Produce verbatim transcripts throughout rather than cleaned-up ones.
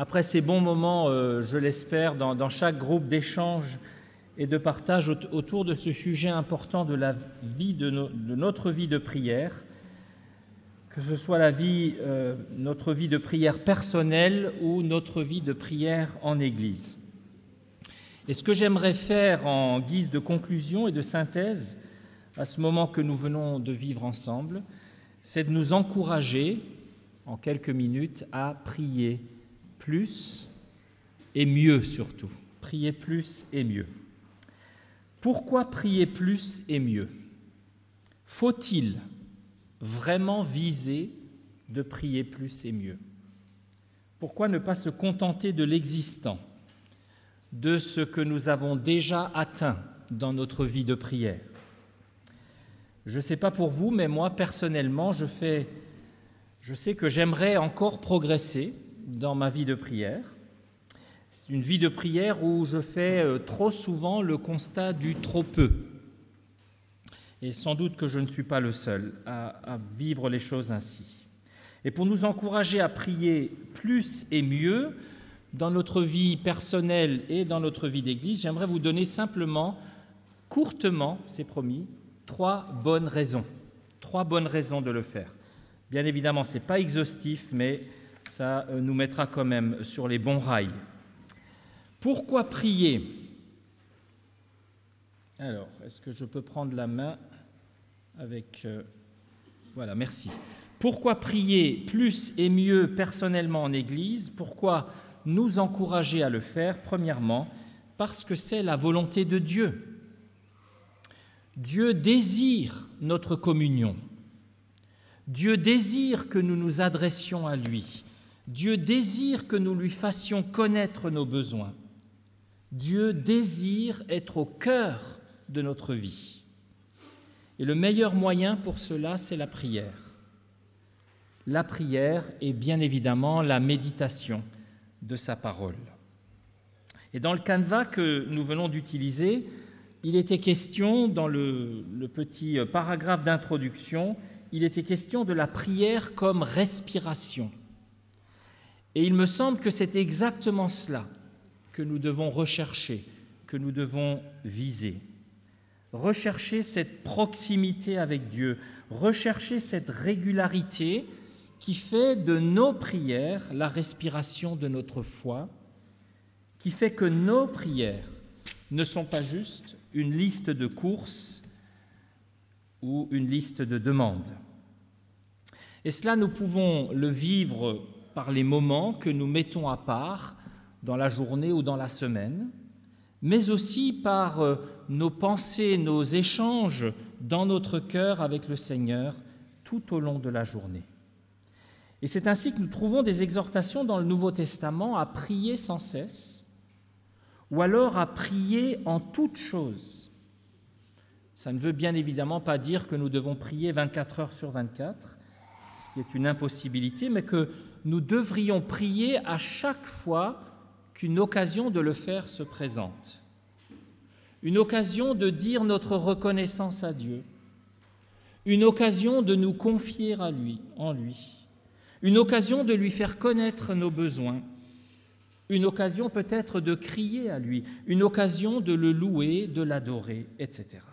après ces bons moments, euh, je l'espère, dans, dans chaque groupe d'échange et de partage autour de ce sujet important de la vie de, no, de notre vie de prière, que ce soit la vie, euh, notre vie de prière personnelle ou notre vie de prière en Église. Et ce que j'aimerais faire en guise de conclusion et de synthèse à ce moment que nous venons de vivre ensemble, c'est de nous encourager, en quelques minutes, à prier plus et mieux surtout. Prier plus et mieux. Pourquoi prier plus et mieux ? Faut-il vraiment viser de prier plus et mieux ? Pourquoi ne pas se contenter de l'existant, de ce que nous avons déjà atteint dans notre vie de prière ? Je ne sais pas pour vous, mais moi, personnellement, je, fais, je sais que j'aimerais encore progresser dans ma vie de prière. C'est une vie de prière où je fais trop souvent le constat du trop peu. Et sans doute que je ne suis pas le seul à, à vivre les choses ainsi. Et pour nous encourager à prier plus et mieux dans notre vie personnelle et dans notre vie d'Église, j'aimerais vous donner simplement, courtement, c'est promis, trois bonnes raisons. Trois bonnes raisons de le faire. Bien évidemment, ce n'est pas exhaustif, mais ça nous mettra quand même sur les bons rails. Pourquoi prier ? Alors, est-ce que je peux prendre la main avec... Euh, voilà, merci. Pourquoi prier plus et mieux personnellement en Église ? Pourquoi nous encourager à le faire ? Premièrement, parce que c'est la volonté de Dieu. Dieu désire notre communion. Dieu désire que nous nous adressions à lui. Dieu désire que nous lui fassions connaître nos besoins. Dieu désire être au cœur de notre vie. Et le meilleur moyen pour cela, c'est la prière. La prière est bien évidemment la méditation de sa parole. Et dans le canevas que nous venons d'utiliser, il était question, dans le, le petit paragraphe d'introduction, il était question de la prière comme respiration. Et il me semble que c'est exactement cela que nous devons rechercher, que nous devons viser. Rechercher cette proximité avec Dieu, rechercher cette régularité qui fait de nos prières la respiration de notre foi, qui fait que nos prières ne sont pas juste une liste de courses ou une liste de demandes. Et cela, nous pouvons le vivre par les moments que nous mettons à part dans la journée ou dans la semaine, mais aussi par nos pensées, nos échanges dans notre cœur avec le Seigneur tout au long de la journée. Et c'est ainsi que nous trouvons des exhortations dans le Nouveau Testament à prier sans cesse, ou alors à prier en toutes choses. Ça ne veut bien évidemment pas dire que nous devons prier vingt-quatre heures sur vingt-quatre, ce qui est une impossibilité, mais que nous devrions prier à chaque fois qu'une occasion de le faire se présente. Une occasion de dire notre reconnaissance à Dieu, une occasion de nous confier à lui, en lui, une occasion de lui faire connaître nos besoins, une occasion peut-être de crier à lui, une occasion de le louer, de l'adorer, et cetera.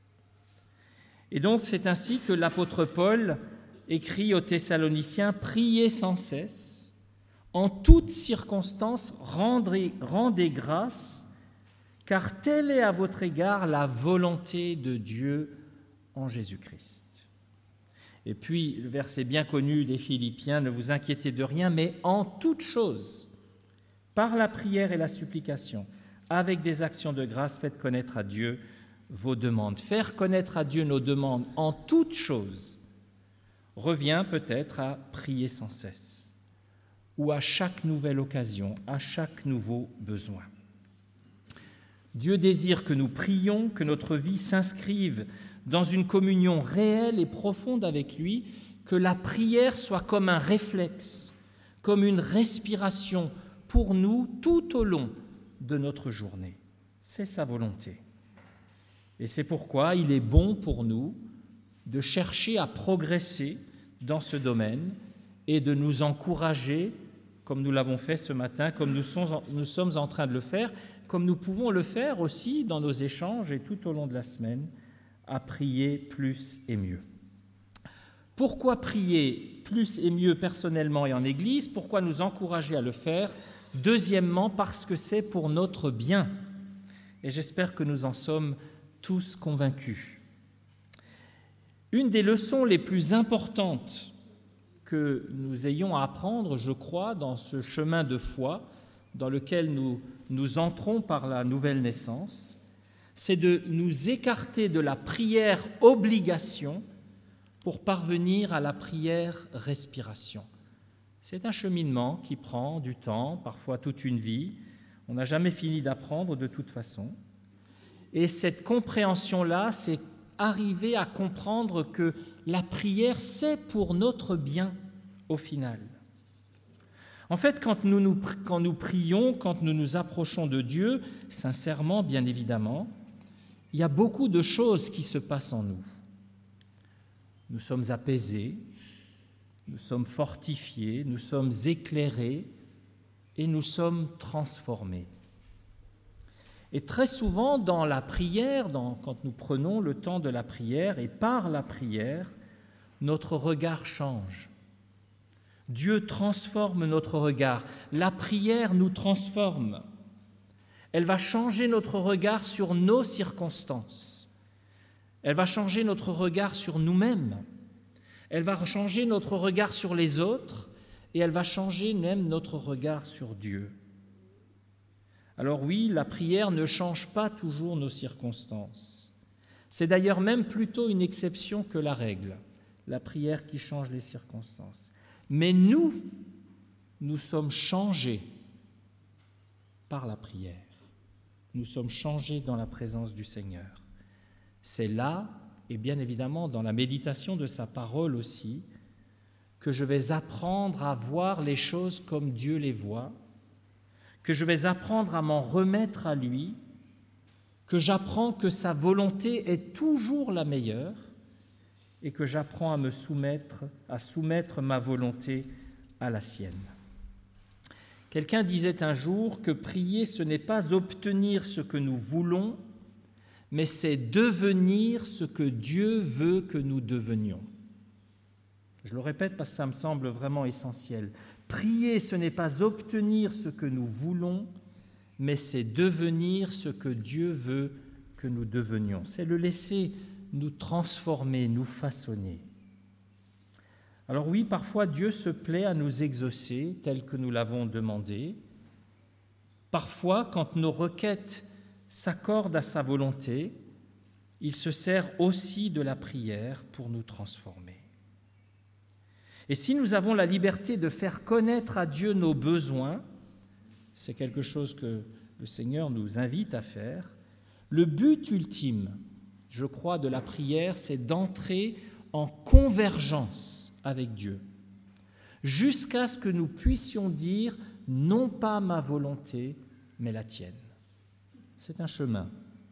Et donc c'est ainsi que l'apôtre Paul écrit aux Thessaloniciens « Priez sans cesse, en toutes circonstances rendez, rendez grâce, car telle est à votre égard la volonté de Dieu en Jésus-Christ. » Et puis, le verset bien connu des Philippiens, « Ne vous inquiétez de rien, mais en toutes choses, par la prière et la supplication, avec des actions de grâce, faites connaître à Dieu vos demandes. » Faire connaître à Dieu nos demandes en toutes choses revient peut-être à prier sans cesse, ou à chaque nouvelle occasion, à chaque nouveau besoin. Dieu désire que nous prions, que notre vie s'inscrive dans une communion réelle et profonde avec lui, que la prière soit comme un réflexe, comme une respiration pour nous tout au long de notre journée. C'est sa volonté. Et c'est pourquoi il est bon pour nous de chercher à progresser dans ce domaine et de nous encourager comme nous l'avons fait ce matin, comme nous sommes, en, nous sommes en train de le faire, comme nous pouvons le faire aussi dans nos échanges et tout au long de la semaine, à prier plus et mieux. Pourquoi prier plus et mieux personnellement et en Église? Pourquoi nous encourager à le faire? Deuxièmement, parce que c'est pour notre bien. Et j'espère que nous en sommes tous convaincus. Une des leçons les plus importantes que nous ayons à apprendre, je crois, dans ce chemin de foi dans lequel nous, nous entrons par la nouvelle naissance, c'est de nous écarter de la prière obligation pour parvenir à la prière respiration. C'est un cheminement qui prend du temps, parfois toute une vie. On n'a jamais fini d'apprendre de toute façon. Et cette compréhension-là, c'est arriver à comprendre que la prière, c'est pour notre bien au final. En fait, quand nous, nous, quand nous prions, quand nous nous approchons de Dieu, sincèrement, bien évidemment, il y a beaucoup de choses qui se passent en nous. Nous sommes apaisés, nous sommes fortifiés, nous sommes éclairés et nous sommes transformés. Et très souvent, dans la prière, dans, quand nous prenons le temps de la prière et par la prière, notre regard change. Dieu transforme notre regard. La prière nous transforme. Elle va changer notre regard sur nos circonstances. Elle va changer notre regard sur nous-mêmes. Elle va changer notre regard sur les autres et elle va changer même notre regard sur Dieu. Alors oui, la prière ne change pas toujours nos circonstances. C'est d'ailleurs même plutôt une exception que la règle, la prière qui change les circonstances. Mais nous, nous sommes changés par la prière. Nous sommes changés dans la présence du Seigneur. C'est là, et bien évidemment dans la méditation de sa parole aussi, que je vais apprendre à voir les choses comme Dieu les voit, que je vais apprendre à m'en remettre à lui, que j'apprends que sa volonté est toujours la meilleure et que j'apprends à me soumettre, à soumettre ma volonté à la sienne. Quelqu'un disait un jour que prier, ce n'est pas obtenir ce que nous voulons, mais c'est devenir ce que Dieu veut que nous devenions. Je le répète parce que ça me semble vraiment essentiel. Prier, ce n'est pas obtenir ce que nous voulons, mais c'est devenir ce que Dieu veut que nous devenions. C'est le laisser nous transformer, nous façonner. Alors oui, parfois Dieu se plaît à nous exaucer tel que nous l'avons demandé. Parfois, quand nos requêtes s'accordent à sa volonté, il se sert aussi de la prière pour nous transformer. Et si nous avons la liberté de faire connaître à Dieu nos besoins, c'est quelque chose que le Seigneur nous invite à faire, le but ultime, je crois, de la prière, c'est d'entrer en convergence avec Dieu, jusqu'à ce que nous puissions dire « non pas ma volonté, mais la tienne ». C'est un chemin.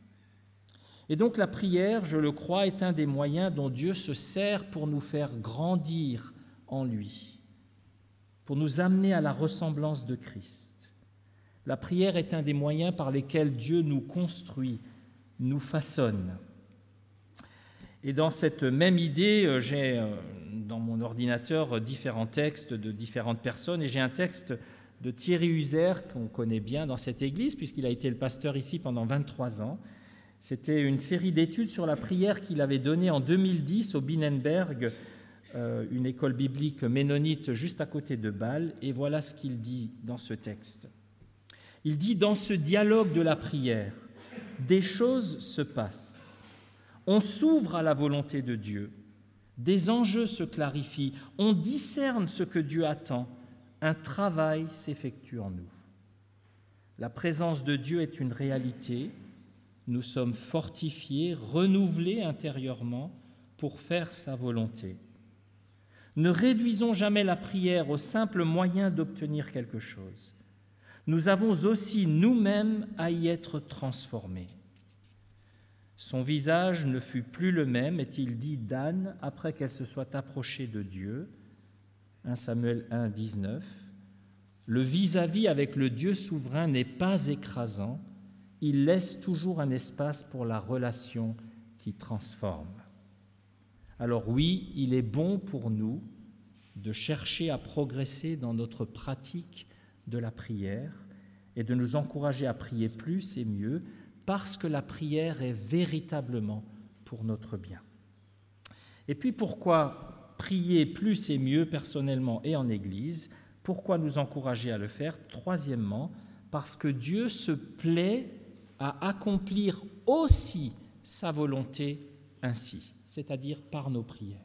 Et donc la prière, je le crois, est un des moyens dont Dieu se sert pour nous faire grandir en lui, pour nous amener à la ressemblance de Christ. La prière est un des moyens par lesquels Dieu nous construit, nous façonne. Et dans cette même idée, j'ai dans mon ordinateur différents textes de différentes personnes, et j'ai un texte de Thierry User, qu'on connaît bien dans cette église, puisqu'il a été le pasteur ici pendant vingt-trois ans. C'était une série d'études sur la prière qu'il avait donnée en deux mille dix au Binnenberg, euh, une école biblique ménonite juste à côté de Bâle, et voilà ce qu'il dit dans ce texte. Il dit « Dans ce dialogue de la prière, des choses se passent. On s'ouvre à la volonté de Dieu, des enjeux se clarifient, on discerne ce que Dieu attend, un travail s'effectue en nous. La présence de Dieu est une réalité, nous sommes fortifiés, renouvelés intérieurement pour faire sa volonté. Ne réduisons jamais la prière au simple moyen d'obtenir quelque chose. Nous avons aussi nous-mêmes à y être transformés. Son visage ne fut plus le même, est-il dit d'Anne, après qu'elle se soit approchée de Dieu. premier Samuel un, dix-neuf. Le vis-à-vis avec le Dieu souverain n'est pas écrasant, il laisse toujours un espace pour la relation qui transforme. Alors oui, il est bon pour nous de chercher à progresser dans notre pratique de la prière et de nous encourager à prier plus et mieux parce que la prière est véritablement pour notre bien. Et puis pourquoi prier plus et mieux personnellement et en Église ? Pourquoi nous encourager à le faire ? Troisièmement, parce que Dieu se plaît à accomplir aussi sa volonté ainsi, c'est-à-dire par nos prières.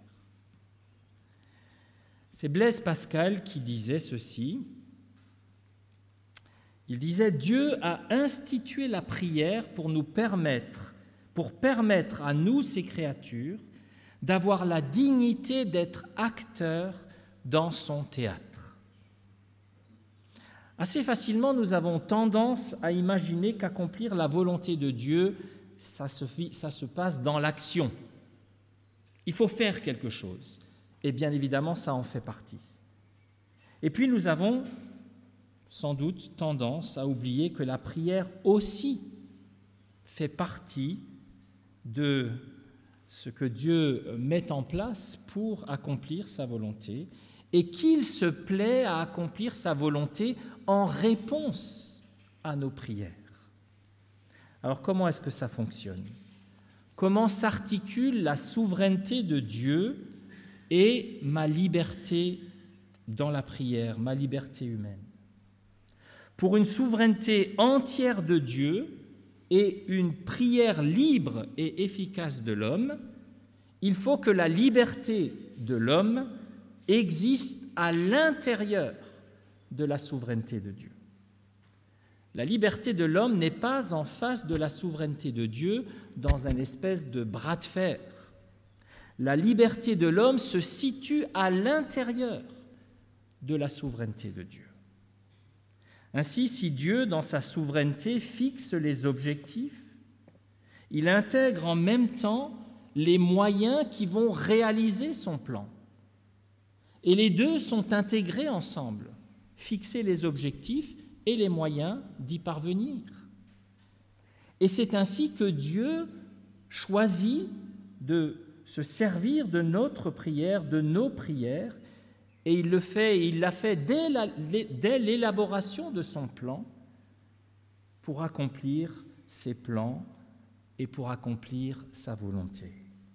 C'est Blaise Pascal qui disait ceci. Il disait « Dieu a institué la prière pour nous permettre, pour permettre à nous, ses créatures, d'avoir la dignité d'être acteurs dans son théâtre. » Assez facilement, nous avons tendance à imaginer qu'accomplir la volonté de Dieu, ça se, ça se passe dans l'action. Il faut faire quelque chose. Et bien évidemment, ça en fait partie. Et puis nous avons sans doute tendance à oublier que la prière aussi fait partie de ce que Dieu met en place pour accomplir sa volonté et qu'il se plaît à accomplir sa volonté en réponse à nos prières. Alors comment est-ce que ça fonctionne ? Comment s'articule la souveraineté de Dieu et ma liberté dans la prière, ma liberté humaine ? Pour une souveraineté entière de Dieu et une prière libre et efficace de l'homme, il faut que la liberté de l'homme existe à l'intérieur de la souveraineté de Dieu. La liberté de l'homme n'est pas en face de la souveraineté de Dieu dans une espèce de bras de fer. La liberté de l'homme se situe à l'intérieur de la souveraineté de Dieu. Ainsi, si Dieu, dans sa souveraineté, fixe les objectifs, il intègre en même temps les moyens qui vont réaliser son plan. Et les deux sont intégrés ensemble, fixer les objectifs et les moyens d'y parvenir. Et c'est ainsi que Dieu choisit de se servir de notre prière, de nos prières, et il le fait, il l'a fait dès, la, dès l'élaboration de son plan pour accomplir ses plans et pour accomplir sa volonté.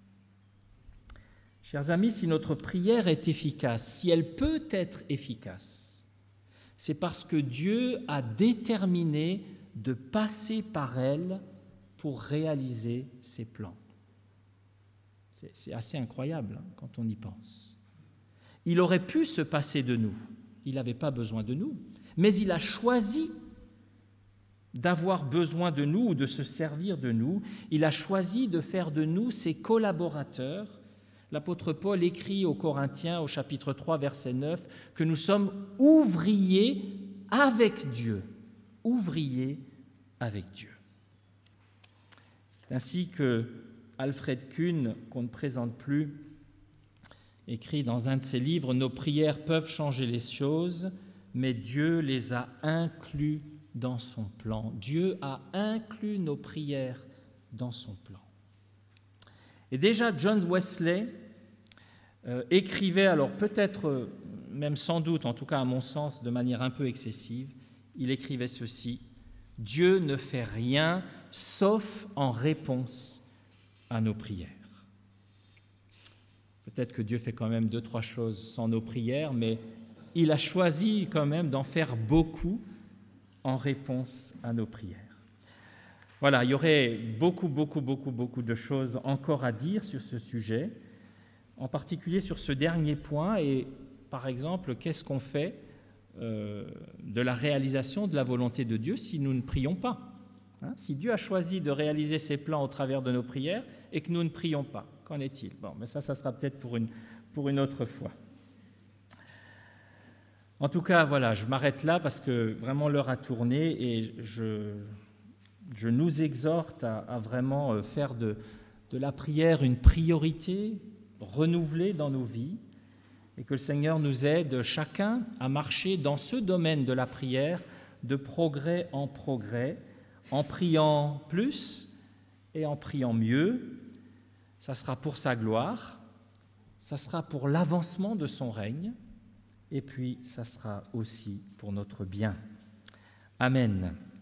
Chers amis, si notre prière est efficace, si elle peut être efficace, c'est parce que Dieu a déterminé de passer par elle pour réaliser ses plans. C'est, c'est assez incroyable hein, quand on y pense. Il aurait pu se passer de nous, il n'avait pas besoin de nous, mais il a choisi d'avoir besoin de nous ou de se servir de nous. Il a choisi de faire de nous ses collaborateurs. L'apôtre Paul écrit aux Corinthiens au chapitre trois, verset neuf, que nous sommes ouvriers avec Dieu, ouvriers avec Dieu. C'est ainsi que Alfred Kuhn, qu'on ne présente plus, écrit dans un de ses livres « Nos prières peuvent changer les choses, mais Dieu les a inclus dans son plan. » Dieu a inclus nos prières dans son plan. Et déjà, John Wesley euh, écrivait, alors peut-être, même sans doute, en tout cas à mon sens, de manière un peu excessive, il écrivait ceci : « Dieu ne fait rien sauf en réponse à nos prières. » Peut-être que Dieu fait quand même deux, trois choses sans nos prières, mais il a choisi quand même d'en faire beaucoup en réponse à nos prières. Voilà, il y aurait beaucoup, beaucoup, beaucoup, beaucoup de choses encore à dire sur ce sujet, en particulier sur ce dernier point, et par exemple, qu'est-ce qu'on fait euh, de la réalisation de la volonté de Dieu si nous ne prions pas ? Hein, si Dieu a choisi de réaliser ses plans au travers de nos prières et que nous ne prions pas, qu'en est-il ? Bon, mais ça, ça sera peut-être pour une, pour une autre fois. En tout cas, voilà, je m'arrête là parce que vraiment l'heure a tourné et je, je nous exhorte à, à vraiment faire de, de la prière une priorité renouvelée dans nos vies et que le Seigneur nous aide chacun à marcher dans ce domaine de la prière de progrès en progrès, en priant plus et en priant mieux. Ça sera pour sa gloire, ça sera pour l'avancement de son règne, et puis ça sera aussi pour notre bien. Amen.